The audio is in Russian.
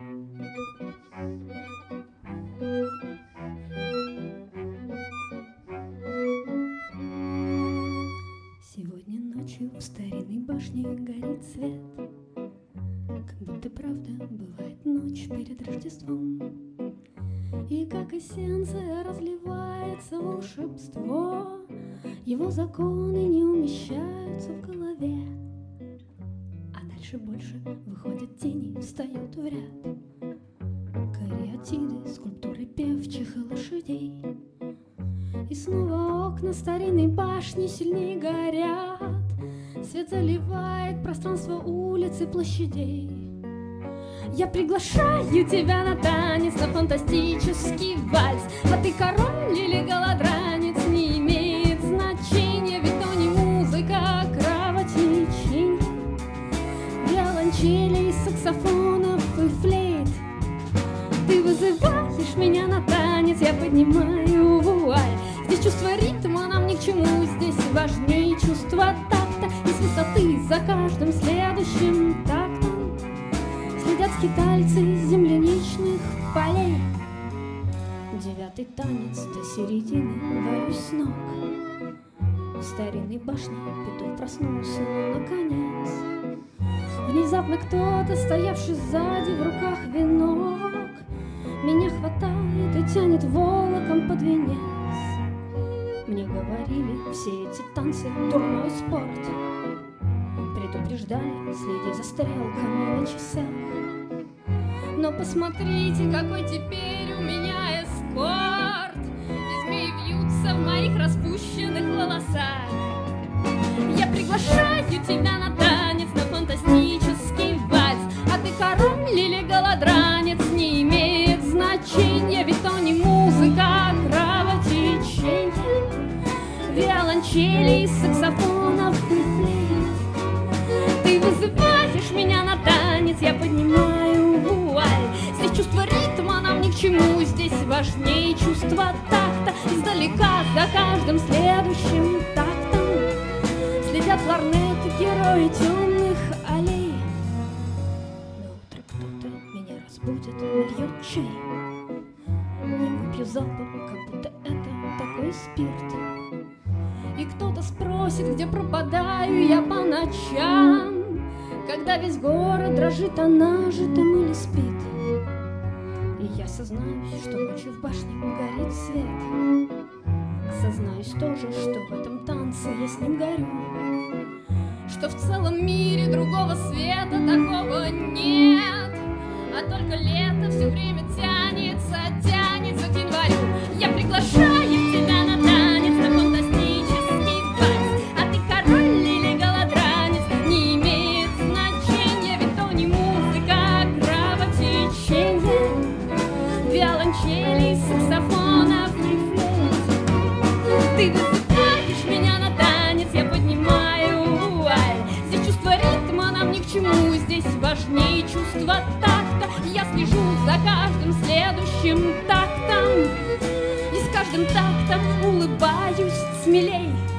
Сегодня ночью в старинной башне горит свет, как будто правда бывает ночь перед Рождеством. И как эссенция разливается волшебство, его законы не умещаются в голове. А дальше больше выходят тени, встают в ряд кариатиды, скульптуры певчих и лошадей. И снова окна старинной башни сильнее горят, свет заливает пространство улиц и площадей. Я приглашаю тебя на танец, на фантастический вальс, а ты король или голодранец, не имеет значения, ведь то не музыка, а кровотечение виолончелей, саксофонов и флейт. Ты вызываешь меня на танец, я поднимаю вуаль. Здесь чувство ритма нам ни к чему, здесь важнее чувство такта. И с высоты за каждым следующим тактом следят скитальцы земляничных полей. Девятый танец до середины, валюсь с ног. В старинной башне петух проснулся, но наконец внезапно кто-то, стоявший сзади, в руках венок, меня хватает и тянет волоком под венец. Мне говорили, все эти танцы — дурной спорт, предупреждали, следи за стрелками на часах. Но посмотрите, какой теперь у меня эскорт, и змеи вьются в моих распущенных волосах. Я приглашаю тебя на танец, на фантастический вальс, а ты король или голодранец, не имеет значения, ведь то не музыка, а кровотечение виолончелей, саксофонов и флейт. Ты вызываешь меня на танец, я поднимаю вуаль. Здесь чувство ритма нам ни к чему, здесь важнее чувство такта. Издалека за каждым следующим тактом следят лорнеты, герои темных аллей. На утро кто-то меня разбудит, нальет чай. Я выпью залпом, как будто это такой спирт. И кто-то спросит, где пропадаю я по ночам, когда весь город дрожит, а нажитым или спит. И я сознаюсь, что ночью в башне горит свет. Сознаюсь тоже, что в этом танце я с ним горю, что в целом мире другого света такого нет, а только лето все время тянется, тянется к январю. Я приглашаю тебя на танец, на фантастический вальс, а ты король или голодранец, не имеет значения, ведь то не музыка, а кровотечение виолончелей, саксофонов и флейт. Ты вызываешь меня на танец, я поднимаю вуаль. Здесь чувство ритма нам ни к чему, здесь важнее чувство такта. Я слежу за каждым следующим тактом, и с каждым тактом улыбаюсь смелей.